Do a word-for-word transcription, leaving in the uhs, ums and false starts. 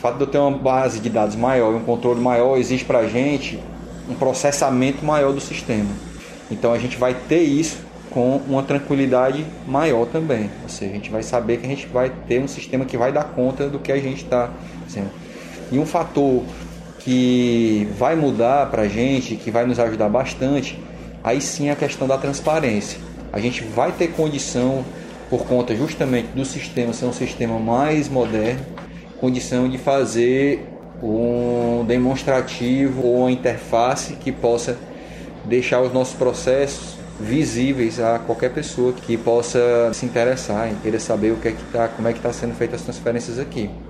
fato de eu ter uma base de dados maior e um controle maior, exige para a gente um processamento maior do sistema. Então a gente vai ter isso com uma tranquilidade maior também. Ou seja, a gente vai saber que a gente vai ter um sistema que vai dar conta do que a gente está fazendo. E um fator que vai mudar para a gente, que vai nos ajudar bastante, aí sim é a questão da transparência. A gente vai ter condição, por conta justamente do sistema ser um sistema mais moderno, condição de fazer um demonstrativo ou uma interface que possa deixar os nossos processos visíveis a qualquer pessoa que possa se interessar em querer saber o que é que tá, como é que está sendo feitas as transferências aqui.